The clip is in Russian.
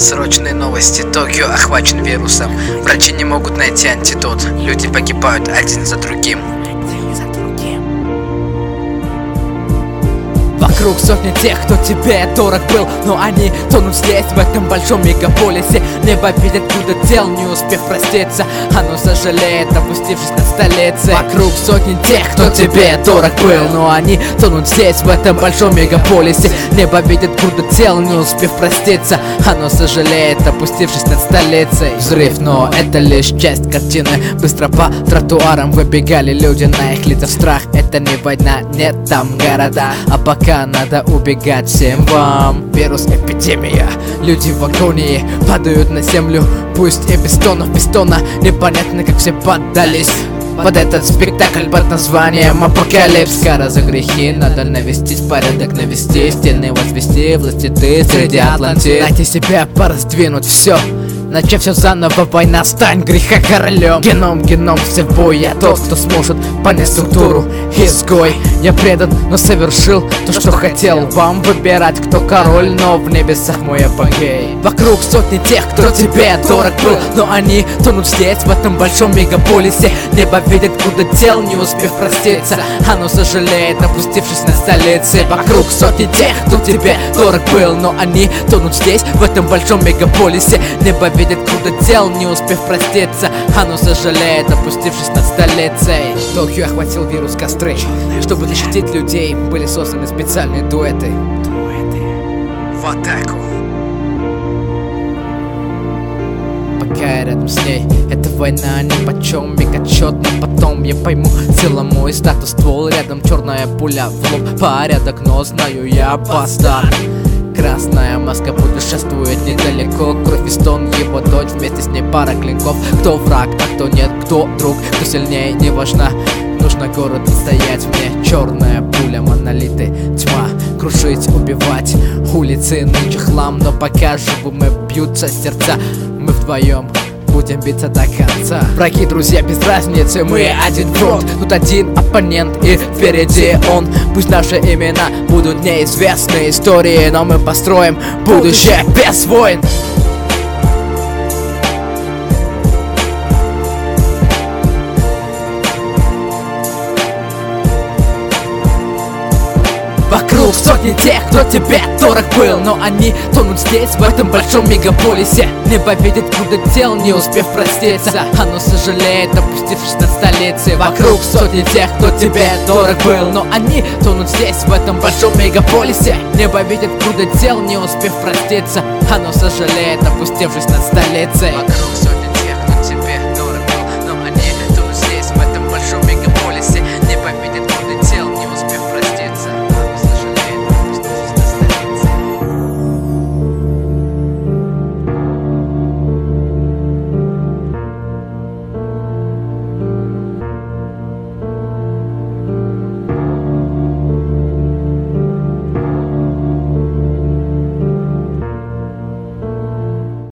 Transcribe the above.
Срочные новости. Токио охвачен вирусом. Врачи не могут найти антидот. Люди погибают один за другим. Вокруг сотни тех, кто тебе дорог был, но они тонут здесь, в этом большом мегаполисе. Небо видит, куда тел, не успев проститься. Оно сожалеет, опустившись над столицей. Вокруг сотни тех, кто тебе дорог был, но они тонут здесь, в этом большом мегаполисе. Небо видит, куда тел, не успев проститься. Оно сожалеет, опустившись над столицей. Взрыв, но это лишь часть картины. Быстро по тротуарам выбегали люди, на их лицах страх. Это не война, нет там города, а пока надо убегать всем вам. Вирус, эпидемия, люди в агонии падают на землю, пусть и без тонов, без тона. Непонятно, как все поддались под этот спектакль под названием Апокалипс. Кара за грехи, надо навести порядок, навести стены, возвести власти ты среди Атлантид. Найти себя, пораздвинуть все, начав все заново, война, стань греха королем. Геном, все в бой, я тот, кто сможет понять структуру. Изгой, я предан, но совершил то, что хотел. Вам выбирать, кто король, но в небесах мой апогей. Вокруг сотни тех, кто тебе дорог был, но они тонут здесь, в этом большом мегаполисе. Небо видит, куда тел, не успев проститься. Оно сожалеет, опустившись на столице. Вокруг сотни тех, кто тебе дорог был, но они тонут здесь, в этом большом мегаполисе. Небо видит, куда тел, не успев проститься. Оно сожалеет, опустившись над столицей. Токио охватил вирус костры. Чтобы защитить людей, были созданы специальные дуэты. В атаку. Пока я рядом с ней, эта война нипочем, мегачет, но потом я пойму. Сила мой статус, ствол рядом, черная пуля в лоб. Порядок, но знаю я опоздал. Красная маска путешествует недалеко. Кровь и стон, его дочь, вместе с ней пара клинков. Кто враг, а кто нет, кто друг, кто сильнее, не важно. Нужно город отстоять мне. Черная пуля, монолиты, тьма. Крушить, убивать, улицы нынче хлам. Но пока живы мы, бьются сердца. Мы вдвоем будем биться до конца. Враги, друзья, без разницы, мы один фронт. Тут один оппонент и впереди он. Пусть наши имена будут неизвестны истории, но мы построим будущее без войн. Вокруг сотни тех, кто тебе дорог был, но они тонут здесь, в этом большом мегаполисе. Небо видит, куда тел, не успев проститься. Оно сожалеет, опустившись над столицей. Вокруг сотни тех, кто тебе дорог был, но они тонут здесь, в этом большом мегаполисе. Небо видит, куда тел, не успев проститься. Оно сожалеет, опустившись над столицей.